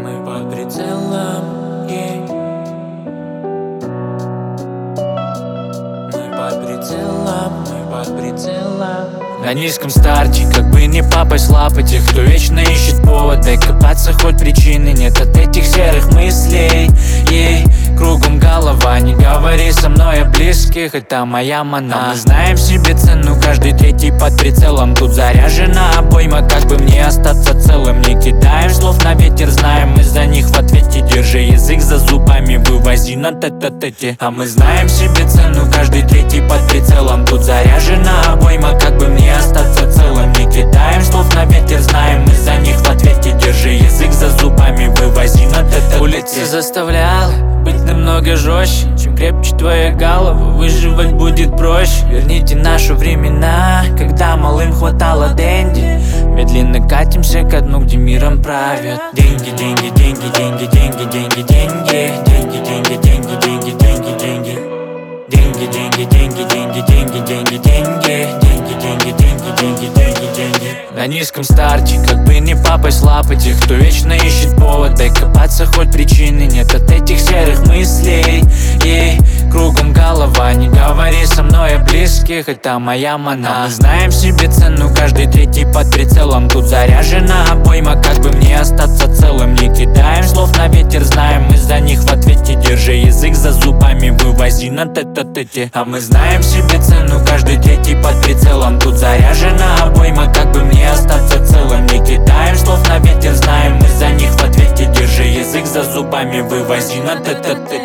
Мы под прицелом, Мы под прицелом, мы под прицелом. На низком старте, как бы не попасть в лапы тех, кто вечно ищет повод. Дай копаться, хоть причины нет от этих серых мыслей. Кругом голова, не говори со мной о близких, это моя мана. Мы знаем себе цену, каждый третий под прицелом. Тут заряжена обойма, как бы мне остаться целым. Не кидаем слов на ветер, знаем мы за них в ответе. Держи язык за зубами, вывози на тет-а-тете. А мы знаем себе цену, каждый третий под прицелом. Тут заряжена обойма, как бы мне остаться целым. Не кидаем слов на ветер, знаем мы за них в ответе. Держи язык за зубами, вывози на тет-а-тете. Улица заставляла быть намного жестче. Чем крепче твоя голова, выживать будет проще. Верните наши времена, когда малым хватало деньги. Медленно катимся ко дну, где миром правят деньги, деньги, деньги, деньги, деньги, деньги, деньги, деньги, деньги, деньги, деньги, деньги, деньги. Деньги, деньги, деньги, деньги, деньги, деньги, деньги, деньги, деньги, деньги, деньги, деньги, деньги. На низком старте, как бы не попасть в лапы тех, кто вечно ищет повод. Дай копаться, хоть причины нет от этих серых мыслей. Кругом голова, не говори со мной о близких, это моя мана. Мы знаем себе цену, каждый третий под прицелом. Тут заряжена обойма, как бы мне остаться целым. Не кидаем слов на ветер, знаем мы за них в ответе. Держи язык за зубами, вывози на тет-а-тете. А мы знаем себе цену, каждый третий под прицелом. Тут заряжена обойма, как бы мне остаться целым. Не кидаем слов на ветер, знаем мы за них в ответе. Держи язык за зубами, вывози на тет-а-тете.